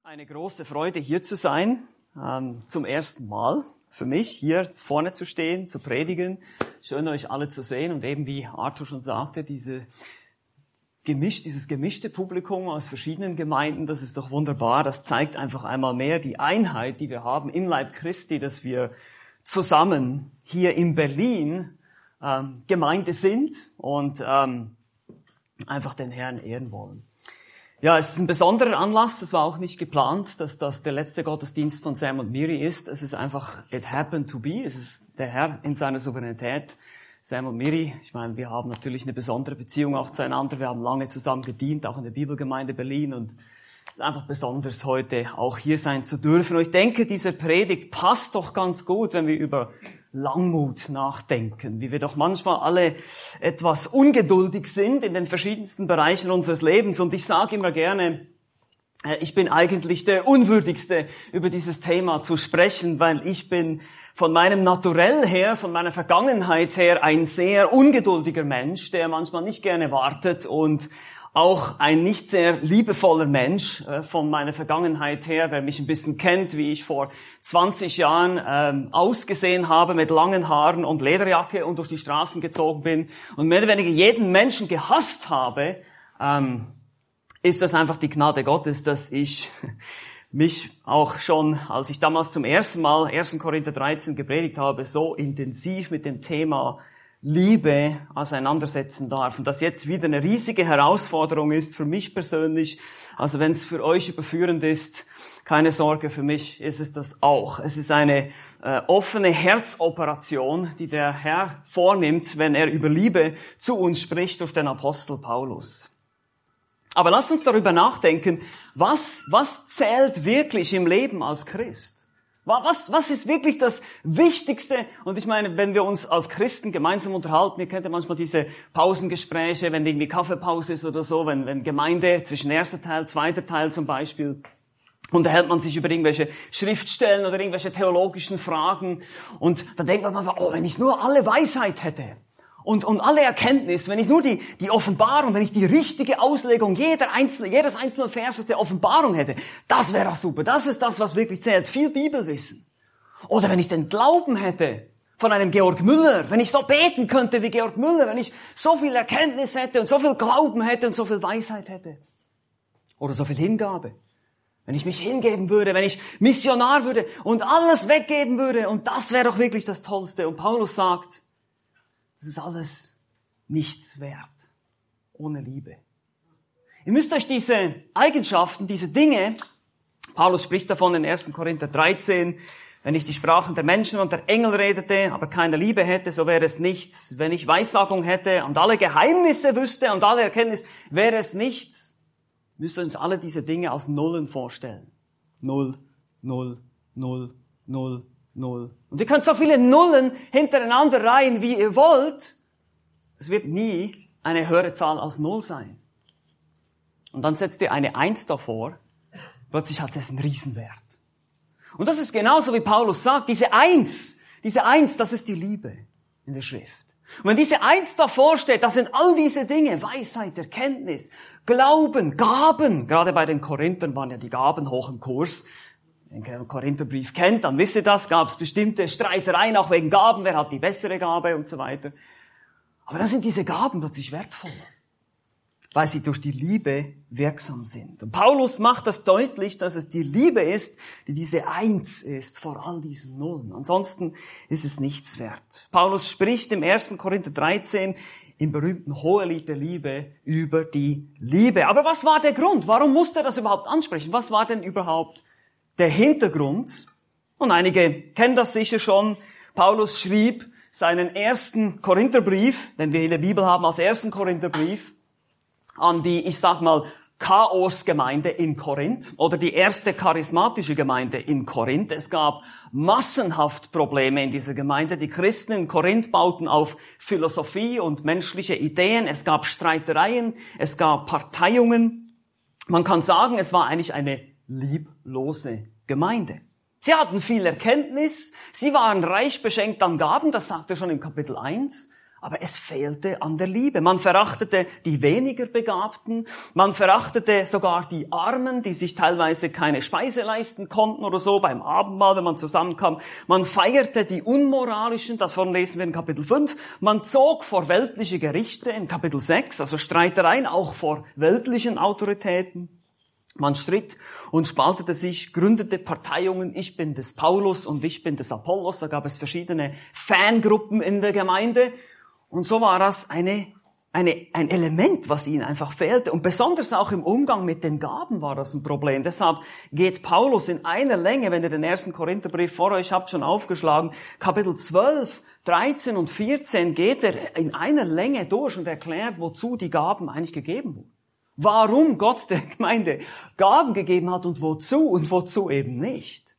Eine große Freude, hier zu sein, zum ersten Mal für mich, hier vorne zu stehen, zu predigen. Schön, euch alle zu sehen und eben wie Arthur schon sagte, dieses gemischte Publikum aus verschiedenen Gemeinden, das ist doch wunderbar. Das zeigt einfach einmal mehr die Einheit, die wir haben im Leib Christi, dass wir zusammen hier in Berlin Gemeinde sind und einfach den Herrn ehren wollen. Ja, es ist ein besonderer Anlass, das war auch nicht geplant, dass das der letzte Gottesdienst von Sam und Miri ist. Es ist einfach, it happened to be, es ist der Herr in seiner Souveränität. Sam und Miri, ich meine, wir haben natürlich eine besondere Beziehung auch zueinander, wir haben lange zusammen gedient, auch in der Bibelgemeinde Berlin, und es ist einfach besonders, heute auch hier sein zu dürfen. Und ich denke, diese Predigt passt doch ganz gut, wenn wir über Langmut nachdenken, wie wir doch manchmal alle etwas ungeduldig sind in den verschiedensten Bereichen unseres Lebens. Und ich sage immer gerne, ich bin eigentlich der Unwürdigste, über dieses Thema zu sprechen, weil ich bin von meinem Naturell her, von meiner Vergangenheit her ein sehr ungeduldiger Mensch, der manchmal nicht gerne wartet, und auch ein nicht sehr liebevoller Mensch von meiner Vergangenheit her. Wer mich ein bisschen kennt, wie ich vor 20 Jahren ausgesehen habe mit langen Haaren und Lederjacke und durch die Straßen gezogen bin und mehr oder weniger jeden Menschen gehasst habe, ist das einfach die Gnade Gottes, dass ich mich auch schon, als ich damals zum ersten Mal 1. Korinther 13 gepredigt habe, so intensiv mit dem Thema Liebe auseinandersetzen darf. Und das jetzt wieder eine riesige Herausforderung ist für mich persönlich. Also wenn es für euch überführend ist, keine Sorge, für mich ist es das auch. Es ist eine offene Herzoperation, die der Herr vornimmt, wenn er über Liebe zu uns spricht durch den Apostel Paulus. Aber lasst uns darüber nachdenken, was zählt wirklich im Leben als Christ? Was ist wirklich das Wichtigste? Und ich meine, wenn wir uns als Christen gemeinsam unterhalten, ihr kennt ja manchmal diese Pausengespräche, wenn irgendwie Kaffeepause ist oder so, wenn Gemeinde zwischen erster Teil, zweiter Teil zum Beispiel, unterhält man sich über irgendwelche Schriftstellen oder irgendwelche theologischen Fragen, und dann denkt man manchmal, wenn ich nur alle Weisheit hätte und alle Erkenntnis, wenn ich nur die Offenbarung, wenn ich die richtige Auslegung jedes einzelnen Verses der Offenbarung hätte, das wäre doch super. Das ist das, was wirklich zählt. Viel Bibelwissen. Oder wenn ich den Glauben hätte von einem Georg Müller, wenn ich so beten könnte wie Georg Müller, wenn ich so viel Erkenntnis hätte und so viel Glauben hätte und so viel Weisheit hätte. Oder so viel Hingabe. Wenn ich mich hingeben würde, wenn ich Missionar würde und alles weggeben würde, und das wäre doch wirklich das Tollste. Und Paulus sagt, das ist alles nichts wert, ohne Liebe. Ihr müsst euch diese Eigenschaften, diese Dinge, Paulus spricht davon in 1. Korinther 13, wenn ich die Sprachen der Menschen und der Engel redete, aber keine Liebe hätte, so wäre es nichts. Wenn ich Weissagung hätte und alle Geheimnisse wüsste und alle Erkenntnis, wäre es nichts. Müsst ihr uns alle diese Dinge als Nullen vorstellen. 0, 0, 0, 0, 0. Und ihr könnt so viele Nullen hintereinander reihen, wie ihr wollt. Es wird nie eine höhere Zahl als 0 sein. Und dann setzt ihr eine 1 davor. Plötzlich hat es einen Riesenwert. Und das ist genauso, wie Paulus sagt. Diese 1, das ist die Liebe in der Schrift. Und wenn diese 1 davor steht, das sind all diese Dinge, Weisheit, Erkenntnis, Glauben, Gaben. Gerade bei den Korinthern waren ja die Gaben hoch im Kurs. Wenn ihr den Korintherbrief kennt, dann wisst ihr das, gab es bestimmte Streitereien auch wegen Gaben, wer hat die bessere Gabe und so weiter. Aber dann sind diese Gaben plötzlich wertvoll, weil sie durch die Liebe wirksam sind. Und Paulus macht das deutlich, dass es die Liebe ist, die diese 1 ist vor all diesen Nullen. Ansonsten ist es nichts wert. Paulus spricht im 1. Korinther 13 im berühmten Hohelied der Liebe über die Liebe. Aber was war der Grund? Warum musste er das überhaupt ansprechen? Was war denn überhaupt der Hintergrund? Und einige kennen das sicher schon. Paulus schrieb seinen 1. Korintherbrief, den wir in der Bibel haben als 1. Korintherbrief, an die, ich sag mal, Chaosgemeinde in Korinth oder die erste charismatische Gemeinde in Korinth. Es gab massenhaft Probleme in dieser Gemeinde. Die Christen in Korinth bauten auf Philosophie und menschliche Ideen. Es gab Streitereien, es gab Parteiungen. Man kann sagen, es war eigentlich eine lieblose Gemeinde. Sie hatten viel Erkenntnis, sie waren reich beschenkt an Gaben, das sagt er schon im Kapitel 1. Aber es fehlte an der Liebe. Man verachtete die weniger Begabten. Man verachtete sogar die Armen, die sich teilweise keine Speise leisten konnten oder so beim Abendmahl, wenn man zusammenkam. Man feierte die Unmoralischen, davon lesen wir in Kapitel 5. Man zog vor weltliche Gerichte in Kapitel 6, also Streitereien auch vor weltlichen Autoritäten. Man stritt und spaltete sich, gründete Parteiungen, ich bin des Paulus und ich bin des Apollos. Da gab es verschiedene Fangruppen in der Gemeinde. Und so war das ein Element, was ihnen einfach fehlte. Und besonders auch im Umgang mit den Gaben war das ein Problem. Deshalb geht Paulus in einer Länge, wenn ihr den 1. Korintherbrief vor euch habt, schon aufgeschlagen, Kapitel 12, 13 und 14 geht er in einer Länge durch und erklärt, wozu die Gaben eigentlich gegeben wurden. Warum Gott der Gemeinde Gaben gegeben hat und wozu eben nicht.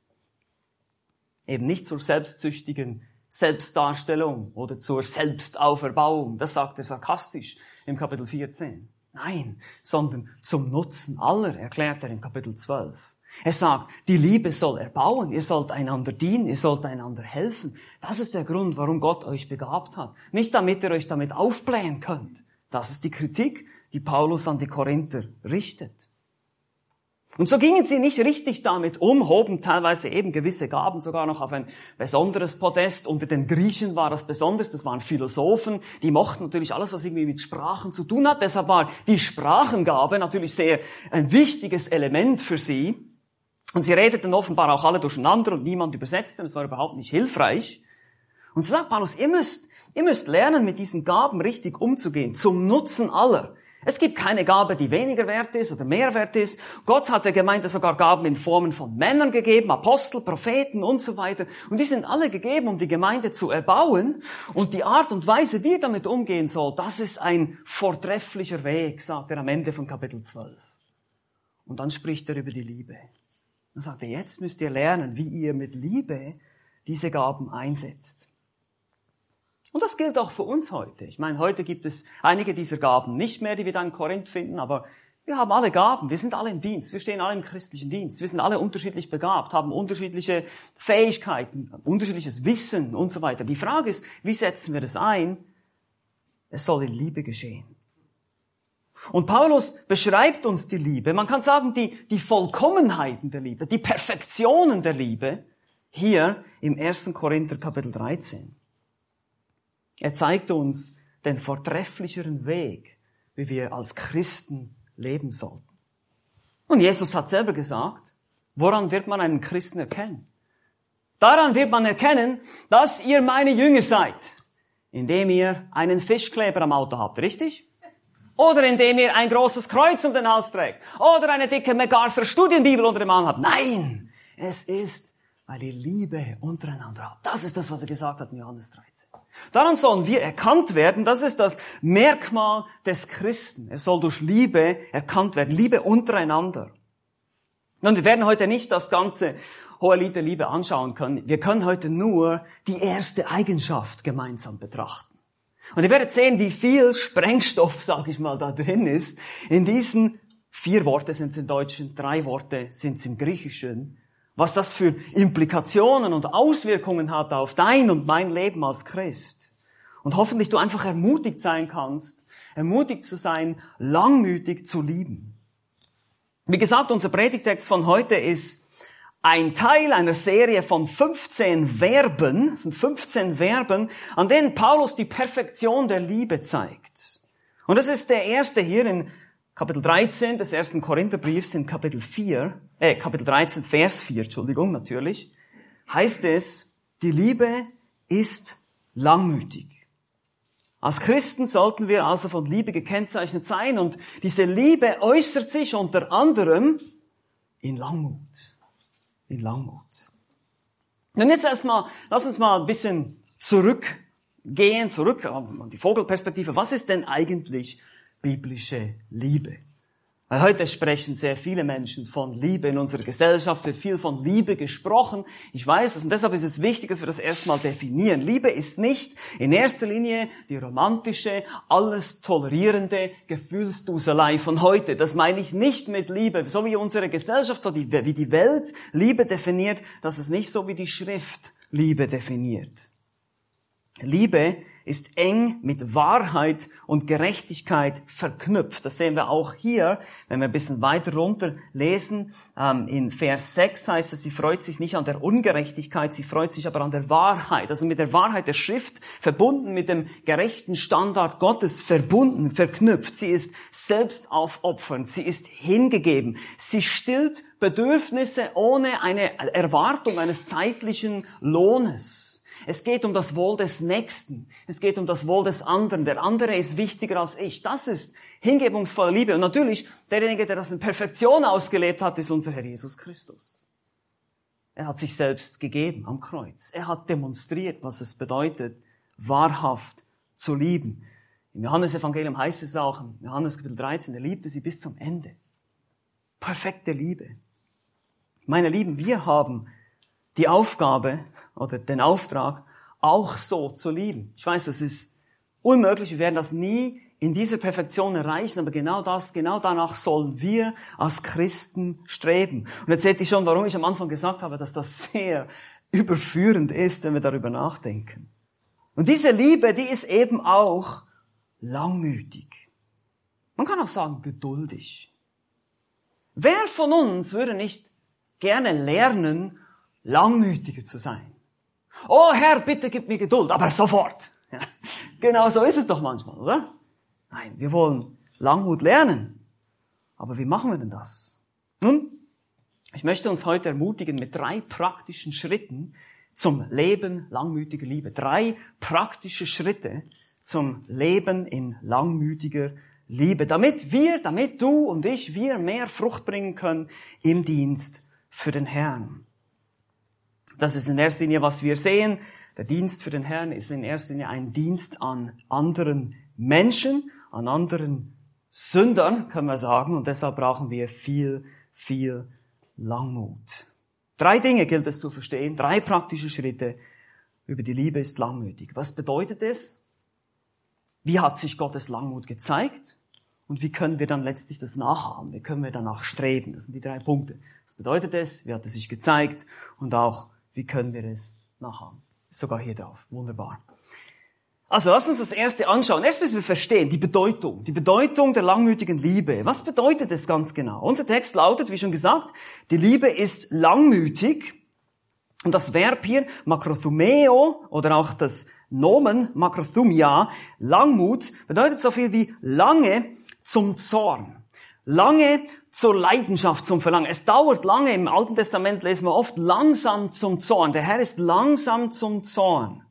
Eben nicht zur selbstsüchtigen Selbstdarstellung oder zur Selbstauferbauung. Das sagt er sarkastisch im Kapitel 14. Nein, sondern zum Nutzen aller, erklärt er im Kapitel 12. Er sagt, die Liebe soll erbauen, ihr sollt einander dienen, ihr sollt einander helfen. Das ist der Grund, warum Gott euch begabt hat. Nicht damit ihr euch damit aufblähen könnt. Das ist die Kritik, die Paulus an die Korinther richtet. Und so gingen sie nicht richtig damit um, hoben teilweise eben gewisse Gaben sogar noch auf ein besonderes Podest. Unter den Griechen war das besonders, das waren Philosophen, die mochten natürlich alles, was irgendwie mit Sprachen zu tun hat. Deshalb war die Sprachengabe natürlich sehr ein wichtiges Element für sie. Und sie redeten offenbar auch alle durcheinander und niemand übersetzte, das war überhaupt nicht hilfreich. Und so sagt Paulus, ihr müsst lernen, mit diesen Gaben richtig umzugehen, zum Nutzen aller. Es gibt keine Gabe, die weniger wert ist oder mehr wert ist. Gott hat der Gemeinde sogar Gaben in Formen von Männern gegeben, Apostel, Propheten und so weiter. Und die sind alle gegeben, um die Gemeinde zu erbauen. Und die Art und Weise, wie er damit umgehen soll, das ist ein vortrefflicher Weg, sagt er am Ende von Kapitel 12. Und dann spricht er über die Liebe. Dann sagt er, jetzt müsst ihr lernen, wie ihr mit Liebe diese Gaben einsetzt. Und das gilt auch für uns heute. Ich meine, heute gibt es einige dieser Gaben nicht mehr, die wir da in Korinth finden, aber wir haben alle Gaben, wir sind alle im Dienst, wir stehen alle im christlichen Dienst, wir sind alle unterschiedlich begabt, haben unterschiedliche Fähigkeiten, unterschiedliches Wissen und so weiter. Die Frage ist, wie setzen wir das ein? Es soll in Liebe geschehen. Und Paulus beschreibt uns die Liebe, man kann sagen, die Vollkommenheiten der Liebe, die Perfektionen der Liebe, hier im 1. Korinther Kapitel 13. Er zeigt uns den vortrefflicheren Weg, wie wir als Christen leben sollten. Und Jesus hat selber gesagt, woran wird man einen Christen erkennen? Daran wird man erkennen, dass ihr meine Jünger seid, indem ihr einen Fischkleber am Auto habt, richtig? Oder indem ihr ein großes Kreuz um den Hals trägt. Oder eine dicke MacArthur Studienbibel unter dem Arm habt. Nein, es ist, weil ihr Liebe untereinander habt. Das ist das, was er gesagt hat in Johannes 13. Daran sollen wir erkannt werden, das ist das Merkmal des Christen. Er soll durch Liebe erkannt werden, Liebe untereinander. Und wir werden heute nicht das ganze Hohelied der Liebe anschauen können. Wir können heute nur die erste Eigenschaft gemeinsam betrachten. Und ihr werdet sehen, wie viel Sprengstoff, sage ich mal, da drin ist. In diesen 4 Worte sind es im Deutschen, 3 Worte sind es im Griechischen. Was das für Implikationen und Auswirkungen hat auf dein und mein Leben als Christ. Und hoffentlich du einfach ermutigt sein kannst, ermutigt zu sein, langmütig zu lieben. Wie gesagt, unser Predigtext von heute ist ein Teil einer Serie von 15 Verben, es sind 15 Verben, an denen Paulus die Perfektion der Liebe zeigt. Und das ist der erste hier in Kapitel 13 des 1. Korintherbriefs, in Kapitel 13, Vers 4, natürlich, heißt es, die Liebe ist langmütig. Als Christen sollten wir also von Liebe gekennzeichnet sein und diese Liebe äußert sich unter anderem in Langmut. In Langmut. Und jetzt erstmal, lass uns mal ein bisschen zurück an die Vogelperspektive. Was ist denn eigentlich biblische Liebe? Weil heute sprechen sehr viele Menschen von Liebe. In unserer Gesellschaft wird viel von Liebe gesprochen. Ich weiß es und deshalb ist es wichtig, dass wir das erstmal definieren. Liebe ist nicht in erster Linie die romantische, alles tolerierende Gefühlsduselei von heute. Das meine ich nicht mit Liebe. So wie unsere Gesellschaft, wie die Welt Liebe definiert, das ist nicht so wie die Schrift Liebe definiert. Liebe ist eng mit Wahrheit und Gerechtigkeit verknüpft. Das sehen wir auch hier, wenn wir ein bisschen weiter runter lesen. In Vers 6 heißt es, sie freut sich nicht an der Ungerechtigkeit, sie freut sich aber an der Wahrheit. Also mit der Wahrheit der Schrift verbunden, mit dem gerechten Standard Gottes verbunden, verknüpft. Sie ist selbstaufopfernd, sie ist hingegeben. Sie stillt Bedürfnisse ohne eine Erwartung eines zeitlichen Lohnes. Es geht um das Wohl des Nächsten. Es geht um das Wohl des anderen. Der andere ist wichtiger als ich. Das ist hingebungsvolle Liebe. Und natürlich, derjenige, der das in Perfektion ausgelebt hat, ist unser Herr Jesus Christus. Er hat sich selbst gegeben am Kreuz. Er hat demonstriert, was es bedeutet, wahrhaft zu lieben. Im Johannesevangelium heißt es auch, im Johannes Kapitel 13, er liebte sie bis zum Ende. Perfekte Liebe. Meine Lieben, wir haben die Aufgabe oder den Auftrag, auch so zu lieben. Ich weiß, das ist unmöglich, wir werden das nie in dieser Perfektion erreichen, aber genau danach sollen wir als Christen streben. Und jetzt seht ihr schon, warum ich am Anfang gesagt habe, dass das sehr überführend ist, wenn wir darüber nachdenken. Und diese Liebe, die ist eben auch langmütig. Man kann auch sagen, geduldig. Wer von uns würde nicht gerne lernen, langmütiger zu sein? Oh Herr, bitte gib mir Geduld, aber sofort. Ja, genau so ist es doch manchmal, oder? Nein, wir wollen Langmut lernen. Aber wie machen wir denn das? Nun, ich möchte uns heute ermutigen mit 3 praktischen Schritten zum Leben langmütiger Liebe. 3 praktische Schritte zum Leben in langmütiger Liebe. Damit du und ich, wir mehr Frucht bringen können im Dienst für den Herrn. Das ist in erster Linie, was wir sehen. Der Dienst für den Herrn ist in erster Linie ein Dienst an anderen Menschen, an anderen Sündern, können wir sagen. Und deshalb brauchen wir viel, viel Langmut. 3 Dinge gilt es zu verstehen, 3 praktische Schritte über die Liebe ist langmütig. Was bedeutet es? Wie hat sich Gottes Langmut gezeigt? Und wie können wir dann letztlich das nachahmen? Wie können wir danach streben? Das sind die 3 Punkte. Was bedeutet es? Wie hat es sich gezeigt? Und auch, wie können wir es nachahmen? Ist sogar hier drauf. Wunderbar. Also, lass uns das erste anschauen. Erst müssen wir verstehen, die Bedeutung der langmütigen Liebe. Was bedeutet es ganz genau? Unser Text lautet, wie schon gesagt, die Liebe ist langmütig. Und das Verb hier, makrothumeo, oder auch das Nomen, makrothumia, Langmut, bedeutet so viel wie lange zum Zorn. Lange zur Leidenschaft, zum Verlangen. Es dauert lange, im Alten Testament lesen wir oft, langsam zum Zorn. Der Herr ist langsam zum Zorn.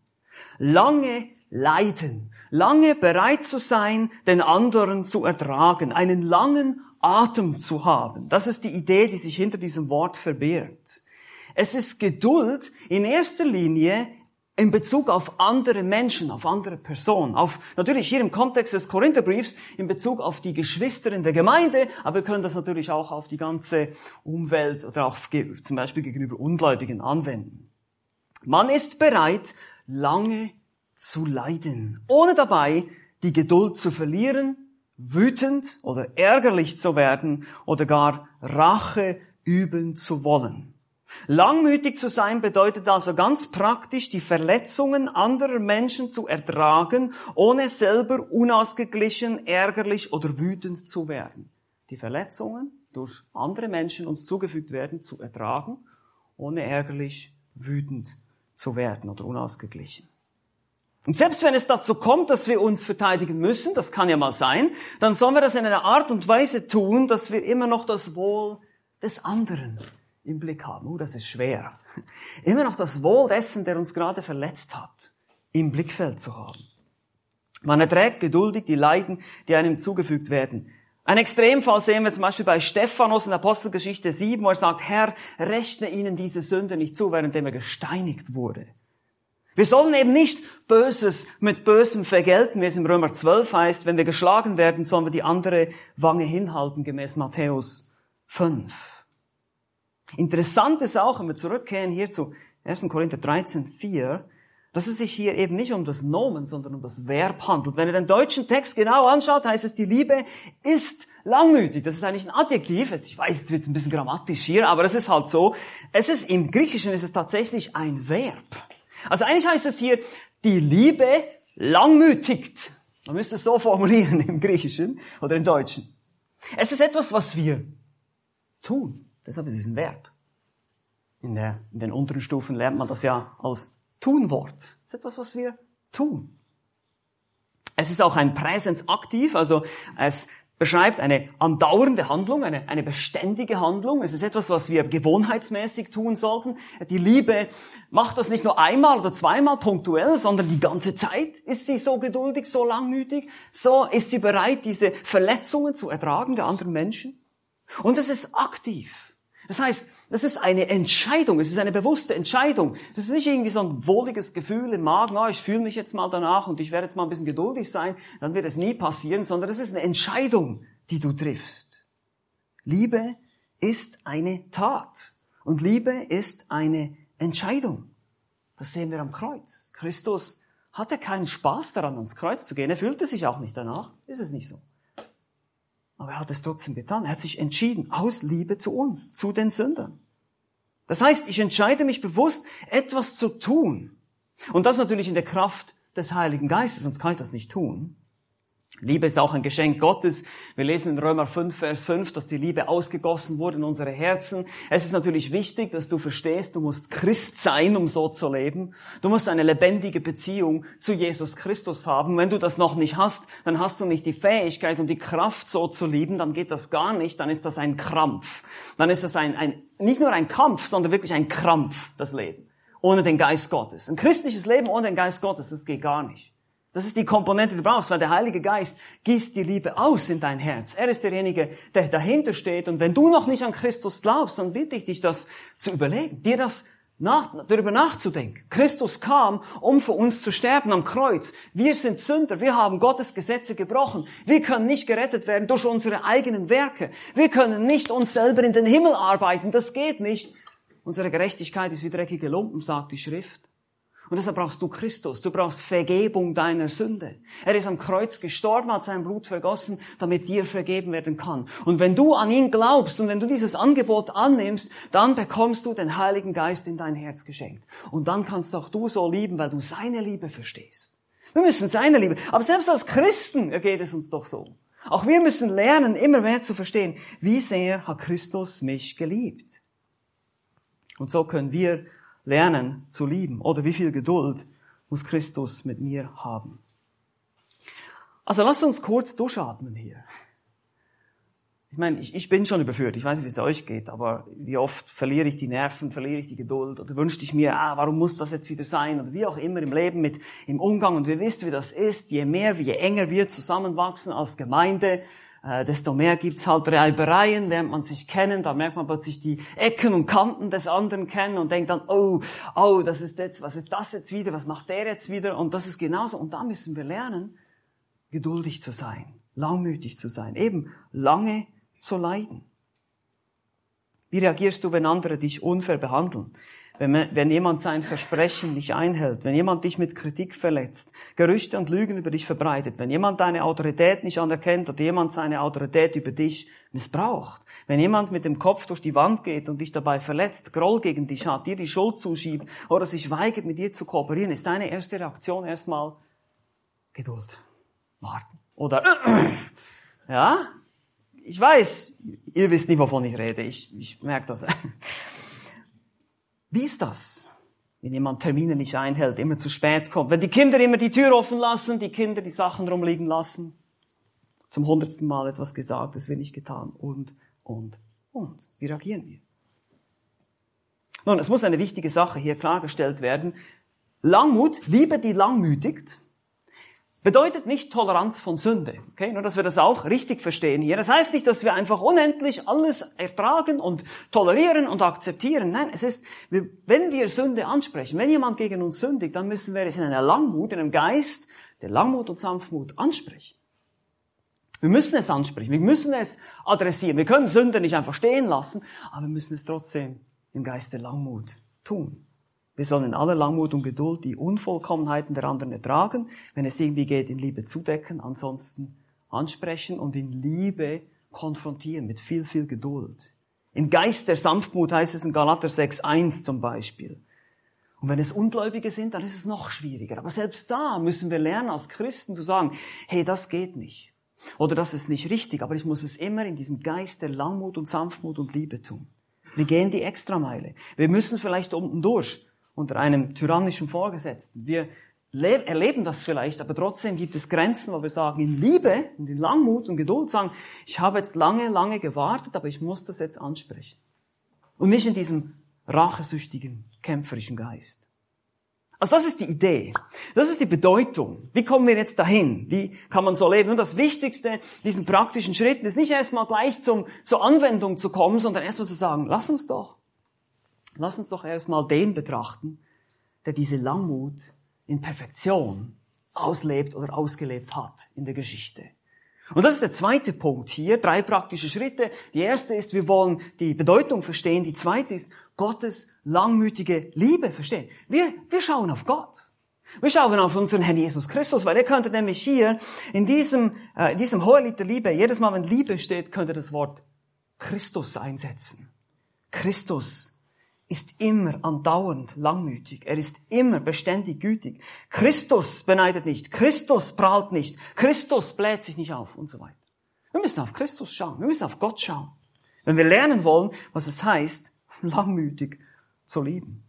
Lange leiden. Lange bereit zu sein, den anderen zu ertragen. Einen langen Atem zu haben. Das ist die Idee, die sich hinter diesem Wort verbirgt. Es ist Geduld in erster Linie in Bezug auf andere Menschen, auf andere Personen, auf natürlich hier im Kontext des Korintherbriefs in Bezug auf die Geschwister in der Gemeinde, aber wir können das natürlich auch auf die ganze Umwelt oder auch zum Beispiel gegenüber Ungläubigen anwenden. Man ist bereit, lange zu leiden, ohne dabei die Geduld zu verlieren, wütend oder ärgerlich zu werden oder gar Rache üben zu wollen. Langmütig zu sein bedeutet also ganz praktisch, die Verletzungen anderer Menschen zu ertragen, ohne selber unausgeglichen, ärgerlich oder wütend zu werden. Die Verletzungen durch andere Menschen uns zugefügt werden, zu ertragen, ohne ärgerlich, wütend zu werden oder unausgeglichen. Und selbst wenn es dazu kommt, dass wir uns verteidigen müssen, das kann ja mal sein, dann sollen wir das in einer Art und Weise tun, dass wir immer noch das Wohl des anderen im Blick haben. Das ist schwer. Immer noch das Wohl dessen, der uns gerade verletzt hat, im Blickfeld zu haben. Man erträgt geduldig die Leiden, die einem zugefügt werden. Ein Extremfall sehen wir zum Beispiel bei Stephanus in Apostelgeschichte 7, wo er sagt, Herr, rechne ihnen diese Sünde nicht zu, währenddem er gesteinigt wurde. Wir sollen eben nicht Böses mit Bösem vergelten, wie es im Römer 12 heißt. Wenn wir geschlagen werden, sollen wir die andere Wange hinhalten, gemäß Matthäus 5. Interessant ist auch, wenn wir zurückkehren hier zu 1. Korinther 13,4, dass es sich hier eben nicht um das Nomen, sondern um das Verb handelt. Wenn ihr den deutschen Text genau anschaut, heißt es, die Liebe ist langmütig. Das ist eigentlich ein Adjektiv. Ich weiß, jetzt wird es ein bisschen grammatisch hier, aber es ist halt so. Im Griechischen ist es tatsächlich ein Verb. Also eigentlich heißt es hier, Die Liebe langmütigt. Man müsste es so formulieren im Griechischen oder im Deutschen. Es ist etwas, was wir tun. Deshalb ist es ein Verb. In den unteren Stufen lernt man das ja als Tunwort. Es ist etwas, was wir tun. Es ist auch ein Präsensaktiv, also es beschreibt eine andauernde Handlung, eine beständige Handlung. Es ist etwas, was wir gewohnheitsmäßig tun sollten. Die Liebe macht das nicht nur einmal oder zweimal punktuell, sondern die ganze Zeit ist sie so geduldig, so langmütig. So ist sie bereit, diese Verletzungen zu ertragen der anderen Menschen. Und es ist aktiv. Das heißt, das ist eine Entscheidung, es ist eine bewusste Entscheidung. Das ist nicht irgendwie so ein wohliges Gefühl im Magen, ich fühle mich jetzt mal danach und ich werde jetzt mal ein bisschen geduldig sein, dann wird es nie passieren, sondern es ist eine Entscheidung, die du triffst. Liebe ist eine Tat und Liebe ist eine Entscheidung. Das sehen wir am Kreuz. Christus hatte keinen Spaß daran, ans Kreuz zu gehen, er fühlte sich auch nicht danach, ist es nicht so. Aber er hat es trotzdem getan. Er hat sich entschieden, aus Liebe zu uns, zu den Sündern. Das heißt, ich entscheide mich bewusst, etwas zu tun. Und das natürlich in der Kraft des Heiligen Geistes, sonst kann ich das nicht tun. Liebe ist auch ein Geschenk Gottes. Wir lesen in Römer 5, Vers 5, dass die Liebe ausgegossen wurde in unsere Herzen. Es ist natürlich wichtig, dass du verstehst, du musst Christ sein, um so zu leben. Du musst eine lebendige Beziehung zu Jesus Christus haben. Wenn du das noch nicht hast, dann hast du nicht die Fähigkeit und die Kraft, so zu lieben. Dann geht das gar nicht. Dann ist das ein Krampf. Dann ist das nicht nur ein Kampf, sondern wirklich ein Krampf, das Leben. Ohne den Geist Gottes. Ein christliches Leben ohne den Geist Gottes, das geht gar nicht. Das ist die Komponente, die du brauchst, weil der Heilige Geist gießt die Liebe aus in dein Herz. Er ist derjenige, der dahinter steht. Und wenn du noch nicht an Christus glaubst, dann bitte ich dich, das zu überlegen, dir das darüber nachzudenken. Christus kam, um für uns zu sterben am Kreuz. Wir sind Sünder, wir haben Gottes Gesetze gebrochen. Wir können nicht gerettet werden durch unsere eigenen Werke. Wir können nicht uns selber in den Himmel arbeiten, das geht nicht. Unsere Gerechtigkeit ist wie dreckige Lumpen, sagt die Schrift. Und deshalb brauchst du Christus, du brauchst Vergebung deiner Sünde. Er ist am Kreuz gestorben, hat sein Blut vergossen, damit dir vergeben werden kann. Und wenn du an ihn glaubst und wenn du dieses Angebot annimmst, dann bekommst du den Heiligen Geist in dein Herz geschenkt. Und dann kannst auch du so lieben, weil du seine Liebe verstehst. Wir müssen seine Liebe, aber selbst als Christen geht es uns doch so. Auch wir müssen lernen, immer mehr zu verstehen, wie sehr hat Christus mich geliebt. Und so können wir lernen zu lieben. Oder wie viel Geduld muss Christus mit mir haben? Also lasst uns kurz durchatmen hier. Ich meine, ich bin schon überführt. Ich weiß nicht, wie es euch geht, aber wie oft verliere ich die Nerven, verliere ich die Geduld oder wünschte ich mir, warum muss das jetzt wieder sein? Oder wie auch immer im Leben im Umgang. Und ihr wisst, wie das ist. Je enger wir zusammenwachsen als Gemeinde, desto mehr gibt's halt Reibereien, lernt man sich kennen, da merkt man plötzlich die Ecken und Kanten des anderen kennen und denkt dann, oh, was ist das jetzt wieder, was macht der jetzt wieder? Und das ist genauso. Und da müssen wir lernen, geduldig zu sein, langmütig zu sein, eben lange zu leiden. Wie reagierst du, wenn andere dich unfair behandeln? Wenn jemand sein Versprechen nicht einhält, wenn jemand dich mit Kritik verletzt, Gerüchte und Lügen über dich verbreitet, wenn jemand deine Autorität nicht anerkennt oder jemand seine Autorität über dich missbraucht, wenn jemand mit dem Kopf durch die Wand geht und dich dabei verletzt, Groll gegen dich hat, dir die Schuld zuschiebt oder sich weigert, mit dir zu kooperieren, ist deine erste Reaktion erstmal Geduld, warten. Oder, ja, ich weiß, ihr wisst nicht, wovon ich rede, ich merke das. Wie ist das, wenn jemand Termine nicht einhält, immer zu spät kommt? Wenn die Kinder immer die Tür offen lassen, die Kinder die Sachen rumliegen lassen? Zum 100. Mal etwas gesagt, das wird nicht getan. Und. Wie reagieren wir? Nun, es muss eine wichtige Sache hier klargestellt werden. Langmut, Liebe, die langmütigt, bedeutet nicht Toleranz von Sünde. Okay? Nur, dass wir das auch richtig verstehen hier. Das heißt nicht, dass wir einfach unendlich alles ertragen und tolerieren und akzeptieren. Nein, es ist, wenn wir Sünde ansprechen, wenn jemand gegen uns sündigt, dann müssen wir es in einer Langmut, in einem Geist der Langmut und Sanftmut ansprechen. Wir müssen es ansprechen, wir müssen es adressieren. Wir können Sünde nicht einfach stehen lassen, aber wir müssen es trotzdem im Geist der Langmut tun. Wir sollen in aller Langmut und Geduld die Unvollkommenheiten der anderen ertragen, wenn es irgendwie geht, in Liebe zudecken, ansonsten ansprechen und in Liebe konfrontieren, mit viel, viel Geduld. Im Geist der Sanftmut heißt es in Galater 6,1 zum Beispiel. Und wenn es Ungläubige sind, dann ist es noch schwieriger. Aber selbst da müssen wir lernen, als Christen zu sagen, hey, das geht nicht. Oder das ist nicht richtig, aber ich muss es immer in diesem Geist der Langmut und Sanftmut und Liebe tun. Wir gehen die Extrameile. Wir müssen vielleicht unten durch, unter einem tyrannischen Vorgesetzten. Wir erleben das vielleicht, aber trotzdem gibt es Grenzen, wo wir sagen, in Liebe und in Langmut und Geduld sagen, ich habe jetzt lange gewartet, aber ich muss das jetzt ansprechen. Und nicht in diesem rachesüchtigen, kämpferischen Geist. Also das ist die Idee. Das ist die Bedeutung. Wie kommen wir jetzt dahin? Wie kann man so leben? Und das Wichtigste, diesen praktischen Schritten, ist nicht erstmal gleich zur Anwendung zu kommen, sondern erstmal zu sagen, lass uns doch erstmal den betrachten, der diese Langmut in Perfektion auslebt oder ausgelebt hat in der Geschichte. Und das ist der zweite Punkt hier, 3 praktische Schritte. Die erste ist, wir wollen die Bedeutung verstehen. Die zweite ist, Gottes langmütige Liebe verstehen. Wir schauen auf Gott. Wir schauen auf unseren Herrn Jesus Christus, weil er könnte nämlich hier in diesem Hohelied der Liebe, jedes Mal, wenn Liebe steht, könnte das Wort Christus einsetzen. Christus ist immer andauernd langmütig. Er ist immer beständig gütig. Christus beneidet nicht. Christus prahlt nicht. Christus bläht sich nicht auf und so weiter. Wir müssen auf Christus schauen. Wir müssen auf Gott schauen. Wenn wir lernen wollen, was es heißt, langmütig zu lieben.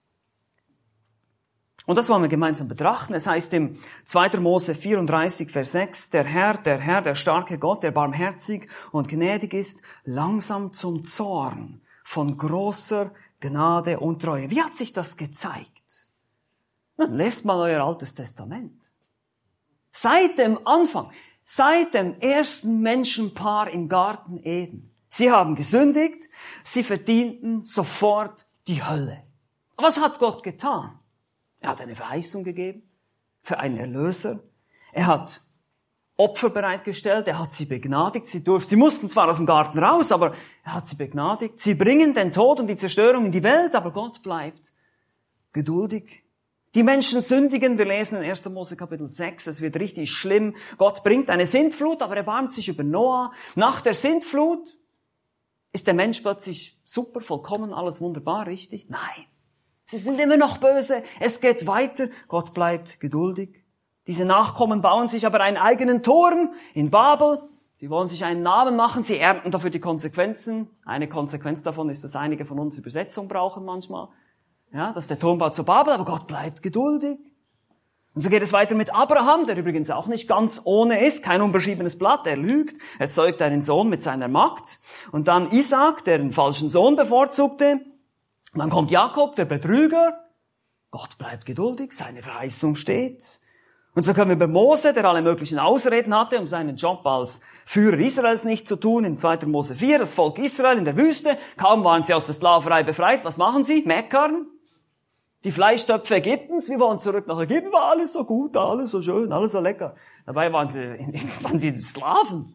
Und das wollen wir gemeinsam betrachten. Es heißt im 2. Mose 34, Vers 6, der Herr, der starke Gott, der barmherzig und gnädig ist, langsam zum Zorn, von großer Gnade und Treue. Wie hat sich das gezeigt? Nun, lest mal euer Altes Testament. Seit dem Anfang, seit dem ersten Menschenpaar im Garten Eden. Sie haben gesündigt, sie verdienten sofort die Hölle. Was hat Gott getan? Er hat eine Verheißung gegeben für einen Erlöser. Er hat Opfer bereitgestellt, er hat sie begnadigt, sie mussten zwar aus dem Garten raus, aber er hat sie begnadigt. Sie bringen den Tod und die Zerstörung in die Welt, aber Gott bleibt geduldig. Die Menschen sündigen, wir lesen in 1. Mose Kapitel 6, es wird richtig schlimm. Gott bringt eine Sintflut, aber er erbarmt sich über Noah. Nach der Sintflut ist der Mensch plötzlich super, vollkommen, alles wunderbar, richtig? Nein, sie sind immer noch böse, es geht weiter, Gott bleibt geduldig. Diese Nachkommen bauen sich aber einen eigenen Turm in Babel. Sie wollen sich einen Namen machen, sie ernten dafür die Konsequenzen. Eine Konsequenz davon ist, dass einige von uns Übersetzung brauchen manchmal. Ja, das ist der Turmbau zu Babel, aber Gott bleibt geduldig. Und so geht es weiter mit Abraham, der übrigens auch nicht ganz ohne ist, kein unbeschriebenes Blatt, er lügt, er zeugt einen Sohn mit seiner Magd. Und dann Isaac, der einen falschen Sohn bevorzugte. Und dann kommt Jakob, der Betrüger. Gott bleibt geduldig, seine Verheißung steht. Und so können wir über Mose, der alle möglichen Ausreden hatte, um seinen Job als Führer Israels nicht zu tun, in 2. Mose 4, das Volk Israel in der Wüste, kaum waren sie aus der Sklaverei befreit, was machen sie? Meckern. Die Fleischtöpfe Ägyptens, wir wollen zurück nach Ägypten, war alles so gut, alles so schön, alles so lecker. Dabei waren sie Sklaven.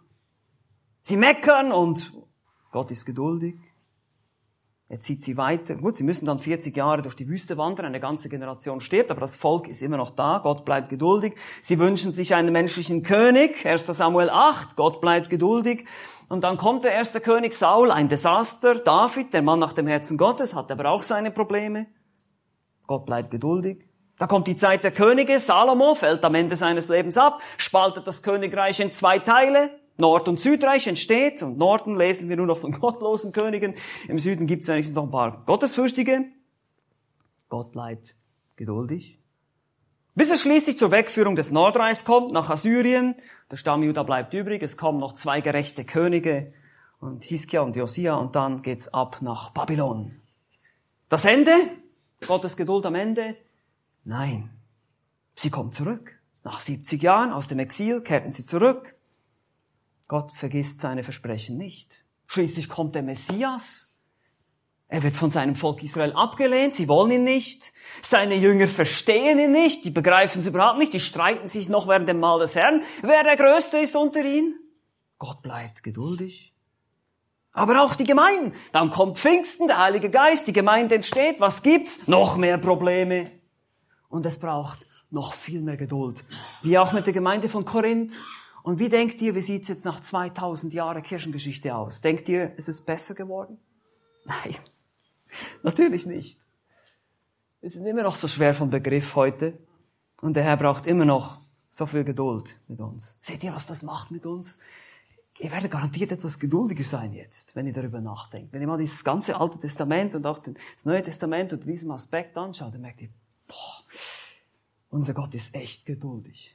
Sie meckern und Gott ist geduldig. Er zieht sie weiter. Gut, sie müssen dann 40 Jahre durch die Wüste wandern, eine ganze Generation stirbt, aber das Volk ist immer noch da, Gott bleibt geduldig. Sie wünschen sich einen menschlichen König, 1. Samuel 8, Gott bleibt geduldig. Und dann kommt der erste König Saul, ein Desaster. David, der Mann nach dem Herzen Gottes, hat aber auch seine Probleme. Gott bleibt geduldig. Da kommt die Zeit der Könige, Salomo fällt am Ende seines Lebens ab, spaltet das Königreich in 2 Teile. Nord- und Südreich entsteht. Und im Norden lesen wir nur noch von gottlosen Königen. Im Süden gibt es wenigstens noch ein paar Gottesfürchtige. Gott bleibt geduldig. Bis er schließlich zur Wegführung des Nordreichs kommt, nach Assyrien. Der Stamm Juda bleibt übrig. Es kommen noch 2 gerechte Könige. Und Hiskia und Josia. Und dann geht's ab nach Babylon. Das Ende? Gottes Geduld am Ende? Nein. Sie kommt zurück. Nach 70 Jahren aus dem Exil kehrten sie zurück. Gott vergisst seine Versprechen nicht. Schließlich kommt der Messias. Er wird von seinem Volk Israel abgelehnt. Sie wollen ihn nicht. Seine Jünger verstehen ihn nicht. Die begreifen es überhaupt nicht. Die streiten sich noch während dem Mahl des Herrn, wer der Größte ist unter ihnen. Gott bleibt geduldig. Aber auch die Gemeinden. Dann kommt Pfingsten, der Heilige Geist, die Gemeinde entsteht. Was gibt's? Noch mehr Probleme. Und es braucht noch viel mehr Geduld. Wie auch mit der Gemeinde von Korinth. Und wie denkt ihr, wie sieht's jetzt nach 2000 Jahren Kirchengeschichte aus? Denkt ihr, ist es besser geworden? Nein, natürlich nicht. Wir sind immer noch so schwer vom Begriff heute. Und der Herr braucht immer noch so viel Geduld mit uns. Seht ihr, was das macht mit uns? Ihr werdet garantiert etwas geduldiger sein jetzt, wenn ihr darüber nachdenkt. Wenn ihr mal dieses ganze Alte Testament und auch das Neue Testament unter diesem Aspekt anschaut, dann merkt ihr, unser Gott ist echt geduldig.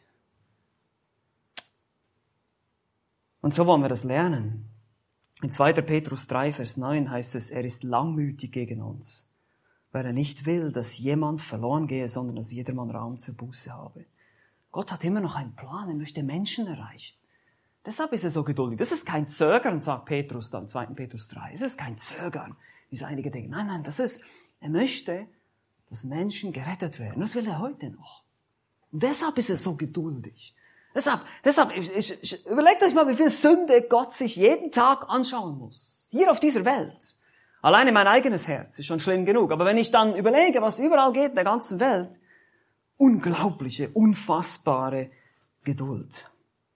Und so wollen wir das lernen. In 2. Petrus 3, Vers 9 heißt es, er ist langmütig gegen uns, weil er nicht will, dass jemand verloren gehe, sondern dass jedermann Raum zur Buße habe. Gott hat immer noch einen Plan, er möchte Menschen erreichen. Deshalb ist er so geduldig. Das ist kein Zögern, sagt Petrus dann, 2. Petrus 3. Es ist kein Zögern, wie es einige denken. Nein, er möchte, dass Menschen gerettet werden. Das will er heute noch. Und deshalb ist er so geduldig. Deshalb, überlegt euch mal, wie viel Sünde Gott sich jeden Tag anschauen muss. Hier auf dieser Welt. Alleine mein eigenes Herz ist schon schlimm genug. Aber wenn ich dann überlege, was überall geht in der ganzen Welt, unglaubliche, unfassbare Geduld.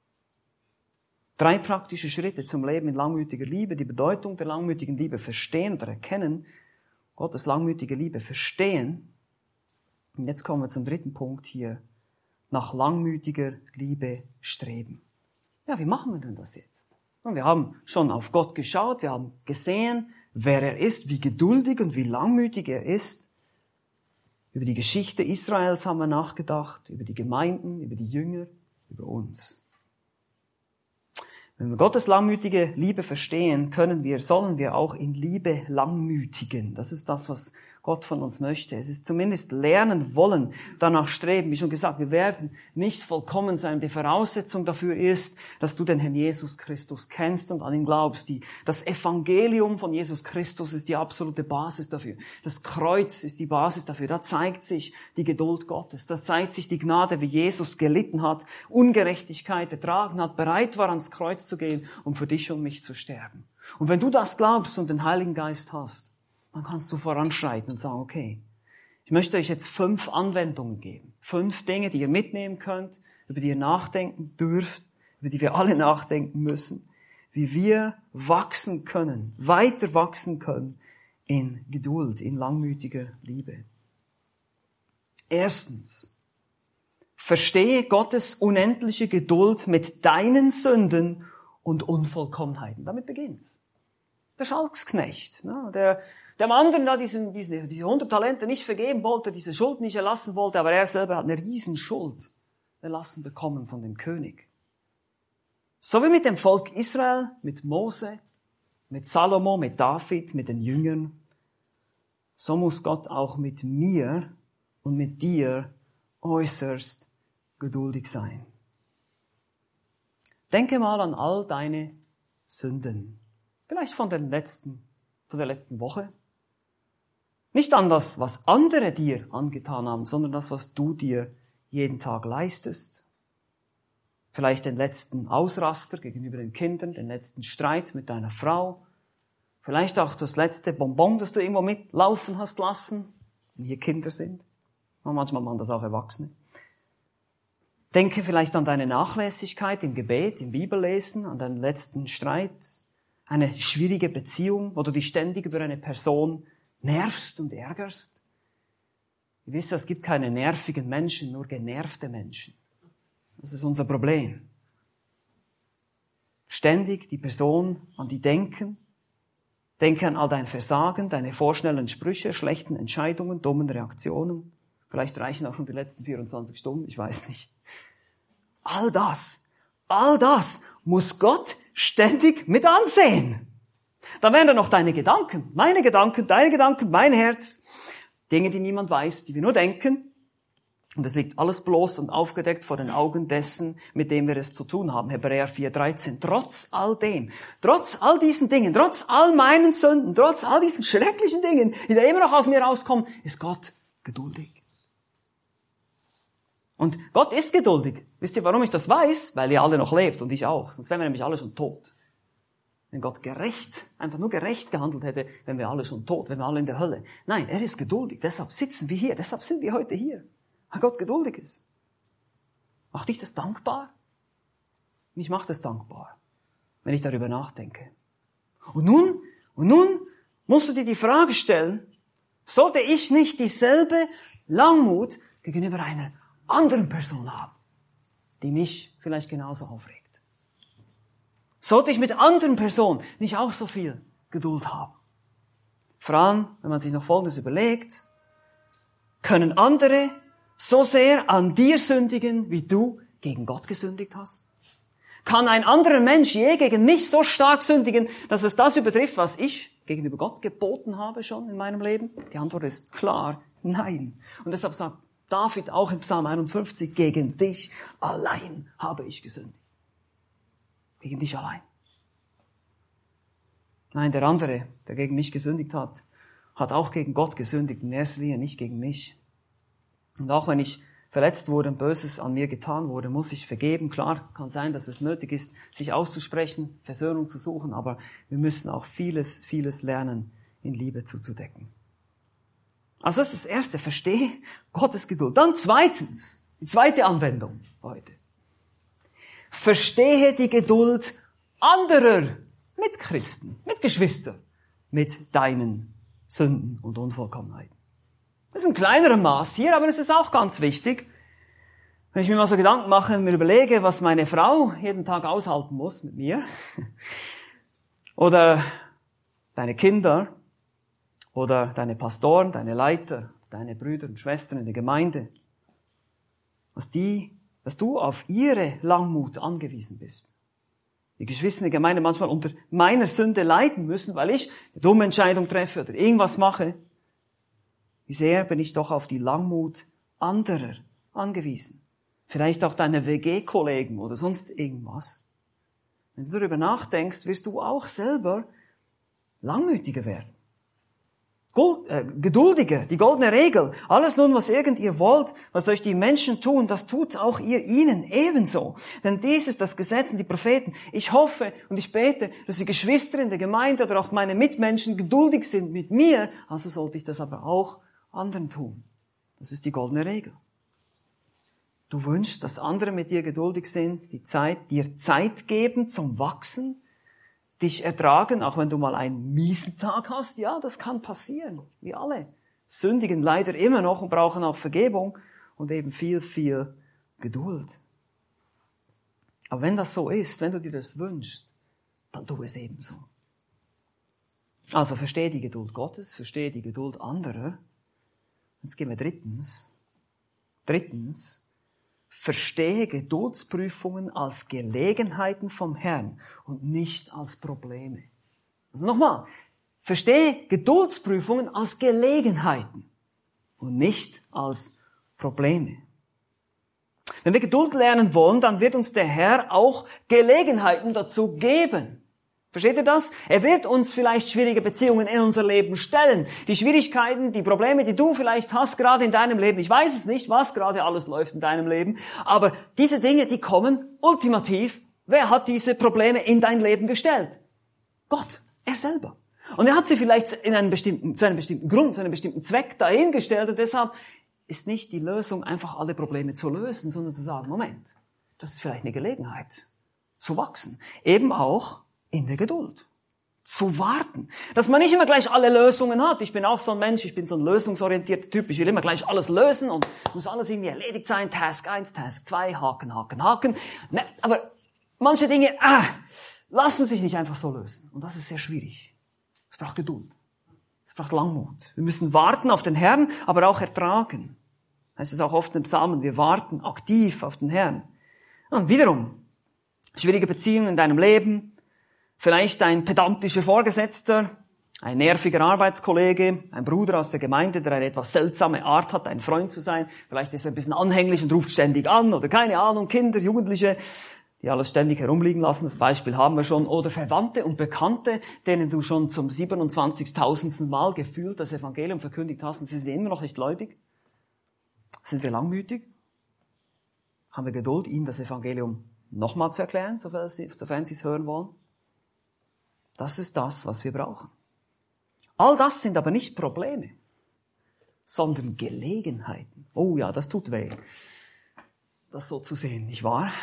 3 praktische Schritte zum Leben in langmütiger Liebe, die Bedeutung der langmütigen Liebe verstehen oder erkennen, Gottes langmütige Liebe verstehen. Und jetzt kommen wir zum 3. Punkt hier. Nach langmütiger Liebe streben. Ja, wie machen wir denn das jetzt? Und wir haben schon auf Gott geschaut, wir haben gesehen, wer er ist, wie geduldig und wie langmütig er ist. Über die Geschichte Israels haben wir nachgedacht, über die Gemeinden, über die Jünger, über uns. Wenn wir Gottes langmütige Liebe verstehen, sollen wir auch in Liebe langmütigen. Das ist das, was Gott von uns möchte. Es ist zumindest lernen wollen, danach streben. Wie schon gesagt, wir werden nicht vollkommen sein. Die Voraussetzung dafür ist, dass du den Herrn Jesus Christus kennst und an ihn glaubst. Das Evangelium von Jesus Christus ist die absolute Basis dafür. Das Kreuz ist die Basis dafür. Da zeigt sich die Geduld Gottes. Da zeigt sich die Gnade, wie Jesus gelitten hat, Ungerechtigkeit ertragen hat, bereit war, ans Kreuz zu gehen, um für dich und mich zu sterben. Und wenn du das glaubst und den Heiligen Geist hast, dann kannst du voranschreiten und sagen, okay, ich möchte euch jetzt 5 Anwendungen geben. 5 Dinge, die ihr mitnehmen könnt, über die ihr nachdenken dürft, über die wir alle nachdenken müssen, wie wir wachsen können, weiter wachsen können in Geduld, in langmütiger Liebe. Erstens, verstehe Gottes unendliche Geduld mit deinen Sünden und Unvollkommenheiten. Damit beginnt's. Der Schalksknecht, der dem anderen da diese 100 Talente nicht vergeben wollte, diese Schuld nicht erlassen wollte, aber er selber hat eine Riesenschuld erlassen bekommen von dem König. So wie mit dem Volk Israel, mit Mose, mit Salomo, mit David, mit den Jüngern, so muss Gott auch mit mir und mit dir äußerst geduldig sein. Denke mal an all deine Sünden. Vielleicht von der letzten Woche. Nicht an das, was andere dir angetan haben, sondern das, was du dir jeden Tag leistest. Vielleicht den letzten Ausraster gegenüber den Kindern, den letzten Streit mit deiner Frau. Vielleicht auch das letzte Bonbon, das du irgendwo mitlaufen hast lassen, wenn hier Kinder sind. Manchmal machen das auch Erwachsene. Denke vielleicht an deine Nachlässigkeit im Gebet, im Bibellesen, an deinen letzten Streit. Eine schwierige Beziehung, wo du dich ständig über eine Person nervst und ärgerst. Ihr wisst, es gibt keine nervigen Menschen, nur genervte Menschen. Das ist unser Problem. Ständig die Person, an die denken. Denke an all dein Versagen, deine vorschnellen Sprüche, schlechten Entscheidungen, dummen Reaktionen. Vielleicht reichen auch schon die letzten 24 Stunden, ich weiß nicht. All das muss Gott ständig mit ansehen. Dann wären da noch deine Gedanken, meine Gedanken, deine Gedanken, mein Herz. Dinge, die niemand weiß, die wir nur denken. Und es liegt alles bloß und aufgedeckt vor den Augen dessen, mit dem wir es zu tun haben. Hebräer 4,13. Trotz all dem, trotz all diesen Dingen, trotz all meinen Sünden, trotz all diesen schrecklichen Dingen, die da immer noch aus mir rauskommen, ist Gott geduldig. Und Gott ist geduldig. Wisst ihr, warum ich das weiß? Weil ihr alle noch lebt und ich auch. Sonst wären wir nämlich alle schon tot. Wenn Gott einfach nur gerecht gehandelt hätte, wären wir alle schon tot, wären wir alle in der Hölle. Nein, er ist geduldig. Deshalb sitzen wir hier. Deshalb sind wir heute hier. Weil Gott geduldig ist. Macht dich das dankbar? Mich macht es dankbar, wenn ich darüber nachdenke. Und nun musst du dir die Frage stellen, Sollte ich nicht dieselbe Langmut gegenüber einer anderen Person haben, die mich vielleicht genauso aufregt? Sollte ich mit anderen Personen nicht auch so viel Geduld haben? Vor allem, wenn man sich noch Folgendes überlegt: Können andere so sehr an dir sündigen, wie du gegen Gott gesündigt hast? Kann ein anderer Mensch je gegen mich so stark sündigen, dass es das übertrifft, was ich gegenüber Gott geboten habe schon in meinem Leben? Die Antwort ist klar, nein. Und deshalb sagt David auch im Psalm 51, gegen dich allein habe ich gesündigt. Gegen dich allein. Nein, der andere, der gegen mich gesündigt hat, hat auch gegen Gott gesündigt, in erster Linie nicht gegen mich. Und auch wenn ich verletzt wurde und Böses an mir getan wurde, muss ich vergeben. Klar, kann sein, dass es nötig ist, sich auszusprechen, Versöhnung zu suchen, aber wir müssen auch vieles lernen, in Liebe zuzudecken. Also das ist das Erste, verstehe Gottes Geduld. Dann zweitens, die zweite Anwendung heute. Verstehe die Geduld anderer Mitchristen, Mitgeschwister, mit deinen Sünden und Unvollkommenheiten. Das ist ein kleinerer Maß hier, aber es ist auch ganz wichtig. Wenn ich mir mal so Gedanken mache und mir überlege, was meine Frau jeden Tag aushalten muss mit mir, oder deine Kinder, oder deine Pastoren, deine Leiter, deine Brüder und Schwestern in der Gemeinde, dass du auf ihre Langmut angewiesen bist. Die Geschwister in der Gemeinde manchmal unter meiner Sünde leiden müssen, weil ich eine dumme Entscheidung treffe oder irgendwas mache. Wie sehr bin ich doch auf die Langmut anderer angewiesen. Vielleicht auch deiner WG-Kollegen oder sonst irgendwas. Wenn du darüber nachdenkst, wirst du auch selber langmütiger werden. Geduldiger, die goldene Regel. Alles nun, was irgend ihr wollt, was euch die Menschen tun, das tut auch ihr ihnen ebenso. Denn dies ist das Gesetz und die Propheten. Ich hoffe und ich bete, dass die Geschwister in der Gemeinde oder auch meine Mitmenschen geduldig sind mit mir. Also sollte ich das aber auch anderen tun. Das ist die goldene Regel. Du wünschst, dass andere mit dir geduldig sind, dir Zeit geben zum Wachsen, dich ertragen, auch wenn du mal einen miesen Tag hast. Ja, das kann passieren. Wir alle sündigen leider immer noch und brauchen auch Vergebung und eben viel Geduld. Aber wenn das so ist, wenn du dir das wünschst, dann tu es ebenso. Also verstehe die Geduld Gottes, verstehe die Geduld anderer. Jetzt gehen wir drittens. Verstehe Geduldsprüfungen als Gelegenheiten vom Herrn und nicht als Probleme. Also nochmal, verstehe Geduldsprüfungen als Gelegenheiten und nicht als Probleme. Wenn wir Geduld lernen wollen, dann wird uns der Herr auch Gelegenheiten dazu geben. Versteht ihr das? Er wird uns vielleicht schwierige Beziehungen in unser Leben stellen. Die Schwierigkeiten, die Probleme, die du vielleicht hast gerade in deinem Leben. Ich weiß es nicht, was gerade alles läuft in deinem Leben. Aber diese Dinge, die kommen ultimativ. Wer hat diese Probleme in dein Leben gestellt? Gott, er selber. Und er hat sie vielleicht zu einem bestimmten Grund, zu einem bestimmten Zweck dahingestellt. Und deshalb ist nicht die Lösung, einfach alle Probleme zu lösen, sondern zu sagen, Moment, das ist vielleicht eine Gelegenheit zu wachsen. Eben auch in der Geduld. Zu warten. Dass man nicht immer gleich alle Lösungen hat. Ich bin auch so ein Mensch, ich bin so ein lösungsorientierter Typ. Ich will immer gleich alles lösen und muss alles irgendwie erledigt sein. Task 1, Task 2, Haken. Ne, aber manche Dinge lassen sich nicht einfach so lösen. Und das ist sehr schwierig. Es braucht Geduld. Es braucht Langmut. Wir müssen warten auf den Herrn, aber auch ertragen. Es ist auch oft im Psalmen, wir warten aktiv auf den Herrn. Und wiederum, schwierige Beziehungen in deinem Leben, vielleicht ein pedantischer Vorgesetzter, ein nerviger Arbeitskollege, ein Bruder aus der Gemeinde, der eine etwas seltsame Art hat, ein Freund zu sein. Vielleicht ist er ein bisschen anhänglich und ruft ständig an oder keine Ahnung, Kinder, Jugendliche, die alles ständig herumliegen lassen. Das Beispiel haben wir schon. Oder Verwandte und Bekannte, denen du schon zum 27.000. Mal gefühlt das Evangelium verkündigt hast und sie sind immer noch nicht gläubig. Sind wir langmütig? Haben wir Geduld, ihnen das Evangelium nochmal zu erklären, sofern sie es hören wollen? Das ist das, was wir brauchen. All das sind aber nicht Probleme, sondern Gelegenheiten. Oh ja, das tut weh, das so zu sehen, nicht wahr?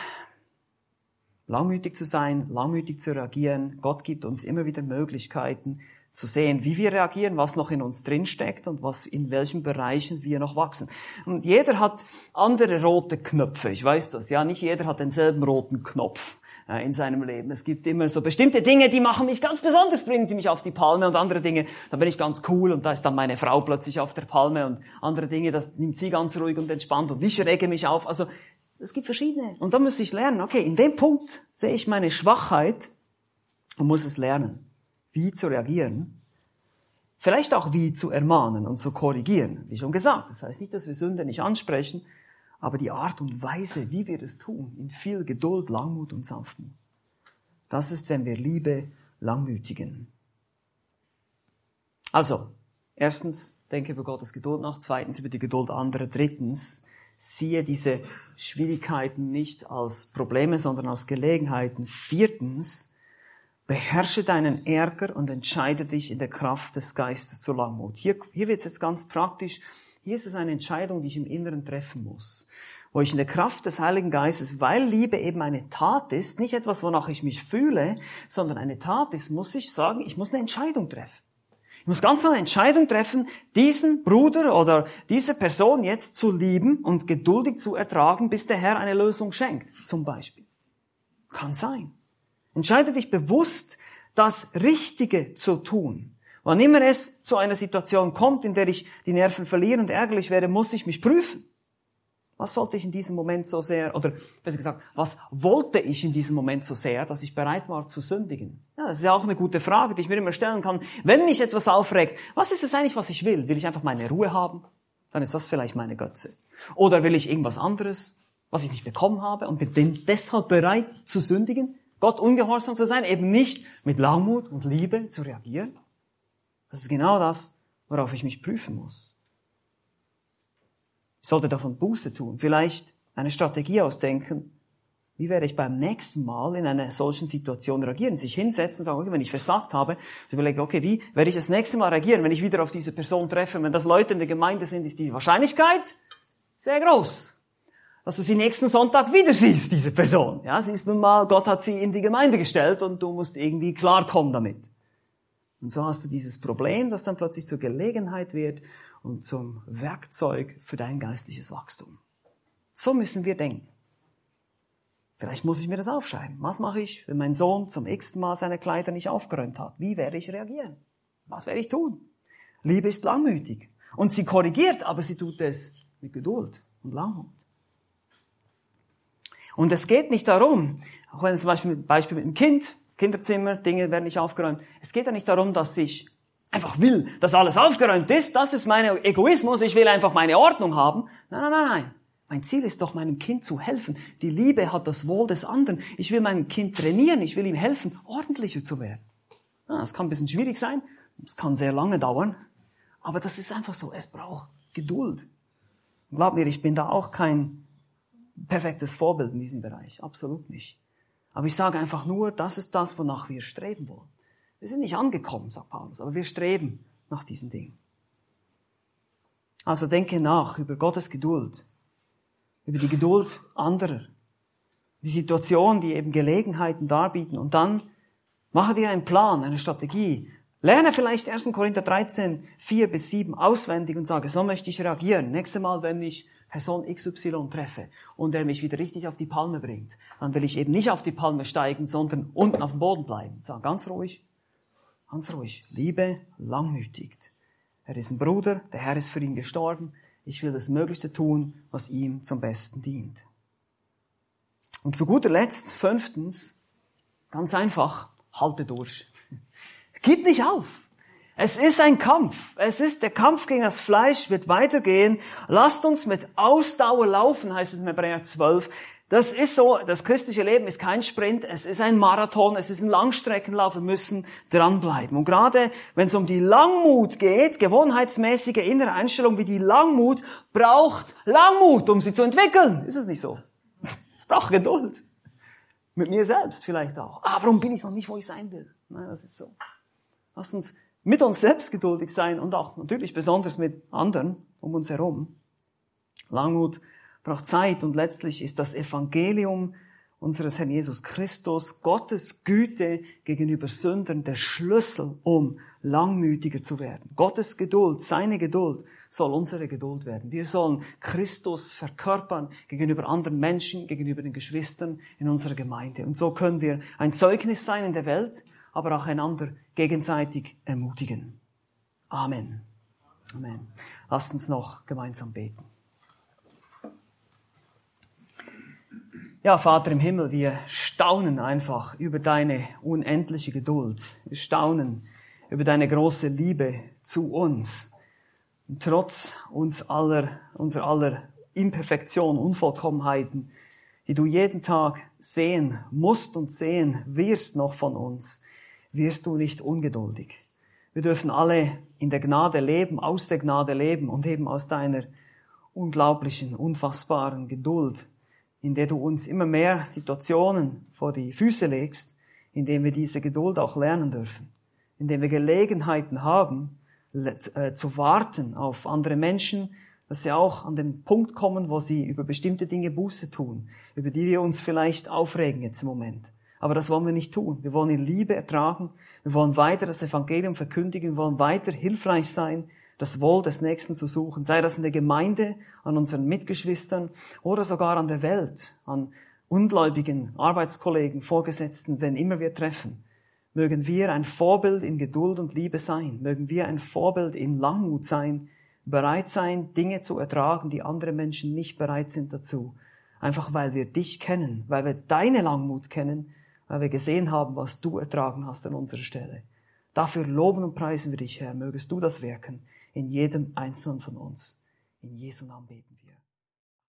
Langmütig zu sein, langmütig zu reagieren. Gott gibt uns immer wieder Möglichkeiten zu sehen, wie wir reagieren, was noch in uns drinsteckt und was in welchen Bereichen wir noch wachsen. Und jeder hat andere rote Knöpfe, ich weiß das, ja, nicht jeder hat denselben roten Knopf in seinem Leben. Es gibt immer so bestimmte Dinge, die machen mich ganz besonders, bringen sie mich auf die Palme, und andere Dinge, da bin ich ganz cool und da ist dann meine Frau plötzlich auf der Palme, und andere Dinge, das nimmt sie ganz ruhig und entspannt und ich rege mich auf. Also es gibt verschiedene. Und da muss ich lernen, okay, in dem Punkt sehe ich meine Schwachheit und muss es lernen, wie zu reagieren, vielleicht auch wie zu ermahnen und zu korrigieren, wie schon gesagt. Das heißt nicht, dass wir Sünde nicht ansprechen, aber die Art und Weise, wie wir das tun, in viel Geduld, Langmut und Sanftmut. Das ist, wenn wir Liebe langmütigen. Also, erstens, denke über Gottes Geduld nach. Zweitens, über die Geduld anderer. Drittens, siehe diese Schwierigkeiten nicht als Probleme, sondern als Gelegenheiten. Viertens, beherrsche deinen Ärger und entscheide dich in der Kraft des Geistes zur Langmut. Hier wird es jetzt ganz praktisch. Hier ist es eine Entscheidung, die ich im Inneren treffen muss. Wo ich in der Kraft des Heiligen Geistes, weil Liebe eben eine Tat ist, nicht etwas, wonach ich mich fühle, sondern eine Tat ist, muss ich sagen, ich muss eine Entscheidung treffen. Ich muss ganz klar eine Entscheidung treffen, diesen Bruder oder diese Person jetzt zu lieben und geduldig zu ertragen, bis der Herr eine Lösung schenkt, zum Beispiel. Kann sein. Entscheide dich bewusst, das Richtige zu tun. Wann immer es zu einer Situation kommt, in der ich die Nerven verliere und ärgerlich werde, muss ich mich prüfen. Was sollte ich in diesem Moment so sehr, oder besser gesagt, was wollte ich in diesem Moment so sehr, dass ich bereit war zu sündigen? Ja, das ist ja auch eine gute Frage, die ich mir immer stellen kann. Wenn mich etwas aufregt, was ist es eigentlich, was ich will? Will ich einfach meine Ruhe haben? Dann ist das vielleicht meine Götze. Oder will ich irgendwas anderes, was ich nicht bekommen habe und bin deshalb bereit zu sündigen? Gott ungehorsam zu sein, eben nicht mit Langmut und Liebe zu reagieren? Das ist genau das, worauf ich mich prüfen muss. Ich sollte davon Buße tun, vielleicht eine Strategie ausdenken, wie werde ich beim nächsten Mal in einer solchen Situation reagieren, sich hinsetzen und sagen, okay, wenn ich versagt habe, ich überlege, okay, wie werde ich das nächste Mal reagieren, wenn ich wieder auf diese Person treffe, wenn das Leute in der Gemeinde sind, ist die Wahrscheinlichkeit sehr groß, dass du sie nächsten Sonntag wieder siehst, diese Person. Ja, sie ist nun mal, Gott hat sie in die Gemeinde gestellt und du musst irgendwie klarkommen damit. Und so hast du dieses Problem, das dann plötzlich zur Gelegenheit wird und zum Werkzeug für dein geistliches Wachstum. So müssen wir denken. Vielleicht muss ich mir das aufschreiben. Was mache ich, wenn mein Sohn zum x-ten Mal seine Kleider nicht aufgeräumt hat? Wie werde ich reagieren? Was werde ich tun? Liebe ist langmütig. Und sie korrigiert, aber sie tut es mit Geduld und Langmut. Und es geht nicht darum, auch wenn es zum Beispiel mit einem Kind, Kinderzimmer, Dinge werden nicht aufgeräumt. Es geht ja nicht darum, dass ich einfach will, dass alles aufgeräumt ist. Das ist mein Egoismus. Ich will einfach meine Ordnung haben. Nein. Mein Ziel ist doch, meinem Kind zu helfen. Die Liebe hat das Wohl des anderen. Ich will meinem Kind trainieren. Ich will ihm helfen, ordentlicher zu werden. Ja, das kann ein bisschen schwierig sein. Es kann sehr lange dauern. Aber das ist einfach so. Es braucht Geduld. Glaub mir, ich bin da auch kein perfektes Vorbild in diesem Bereich. Absolut nicht. Aber ich sage einfach nur, das ist das, wonach wir streben wollen. Wir sind nicht angekommen, sagt Paulus, aber wir streben nach diesen Dingen. Also denke nach über Gottes Geduld, über die Geduld anderer, die Situationen, die eben Gelegenheiten darbieten. Und dann mache dir einen Plan, eine Strategie. Lerne vielleicht 1. Korinther 13, 4-7 auswendig und sage, so möchte ich reagieren. Nächstes Mal, wenn ich Person XY treffe und er mich wieder richtig auf die Palme bringt, dann will ich eben nicht auf die Palme steigen, sondern unten auf dem Boden bleiben. Sag ganz ruhig, Liebe langmütigt. Er ist ein Bruder, der Herr ist für ihn gestorben. Ich will das Möglichste tun, was ihm zum Besten dient. Und zu guter Letzt, 5, ganz einfach, halte durch. Gib nicht auf. Es ist ein Kampf. Der Kampf gegen das Fleisch wird weitergehen. Lasst uns mit Ausdauer laufen, heißt es in Hebräer 12. Das ist so, das christliche Leben ist kein Sprint, es ist ein Marathon, es ist ein Langstreckenlauf, wir müssen dranbleiben. Und gerade wenn es um die Langmut geht, gewohnheitsmäßige innere Einstellung wie die Langmut, braucht Langmut, um sie zu entwickeln. Ist es nicht so? Es braucht Geduld. Mit mir selbst vielleicht auch. Warum bin ich noch nicht, wo ich sein will? Nein, das ist so. Lasst uns mit uns selbst geduldig sein und auch natürlich besonders mit anderen um uns herum. Langmut braucht Zeit und letztlich ist das Evangelium unseres Herrn Jesus Christus, Gottes Güte gegenüber Sündern, der Schlüssel, um langmütiger zu werden. Gottes Geduld, seine Geduld soll unsere Geduld werden. Wir sollen Christus verkörpern gegenüber anderen Menschen, gegenüber den Geschwistern in unserer Gemeinde. Und so können wir ein Zeugnis sein in der Welt, aber auch einander gegenseitig ermutigen. Amen. Amen. Lasst uns noch gemeinsam beten. Ja, Vater im Himmel, wir staunen einfach über deine unendliche Geduld. Wir staunen über deine große Liebe zu uns. Und trotz unserer aller Imperfektion, Unvollkommenheiten, die du jeden Tag sehen musst und sehen wirst noch von uns, wirst du nicht ungeduldig. Wir dürfen alle in der Gnade leben, aus der Gnade leben und eben aus deiner unglaublichen, unfassbaren Geduld, in der du uns immer mehr Situationen vor die Füße legst, in denen wir diese Geduld auch lernen dürfen, in denen wir Gelegenheiten haben, zu warten auf andere Menschen, dass sie auch an den Punkt kommen, wo sie über bestimmte Dinge Buße tun, über die wir uns vielleicht aufregen jetzt im Moment. Aber das wollen wir nicht tun. Wir wollen in Liebe ertragen, wir wollen weiter das Evangelium verkündigen, wir wollen weiter hilfreich sein, das Wohl des Nächsten zu suchen, sei das in der Gemeinde, an unseren Mitgeschwistern oder sogar an der Welt, an ungläubigen Arbeitskollegen, Vorgesetzten, wenn immer wir treffen. Mögen wir ein Vorbild in Geduld und Liebe sein, mögen wir ein Vorbild in Langmut sein, bereit sein, Dinge zu ertragen, die andere Menschen nicht bereit sind dazu. Einfach weil wir dich kennen, weil wir deine Langmut kennen, weil wir gesehen haben, was du ertragen hast an unserer Stelle. Dafür loben und preisen wir dich, Herr. Mögest du das wirken in jedem Einzelnen von uns. In Jesu Namen beten wir.